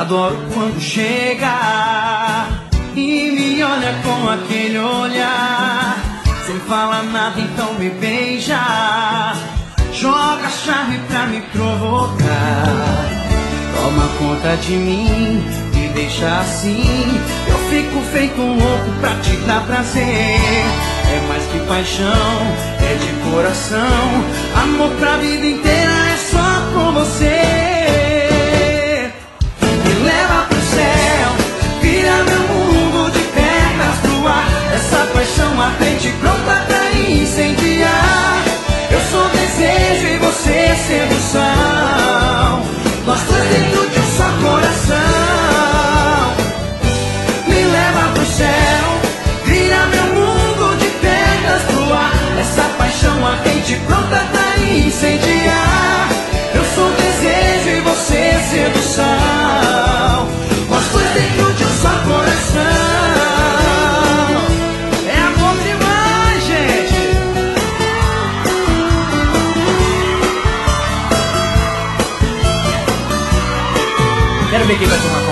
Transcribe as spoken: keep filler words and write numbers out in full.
Adoro quando chega e me olha com aquele olhar. Sem falar nada, então me beija. Joga a chave pra me provocar. Toma conta de mim, me deixa assim. Eu fico feito um louco pra te dar prazer. É mais que paixão, é de coração. Amor pra vida inteira é só com você. Me leva pro céu, vira meu mundo de pernas pro ar. Essa paixão ardente pronta pra incendiar. Eu sou desejo e você é sedução. Nós dois dentro de um só coração. Me leva pro céu, vira meu mundo de pernas pro ar. Essa paixão ardente pronta pra incendiar. Eu sou desejo e você é sedução. Nós dois dentro de um só coração. É amor demais, gente. Quero ver quem vai tomar.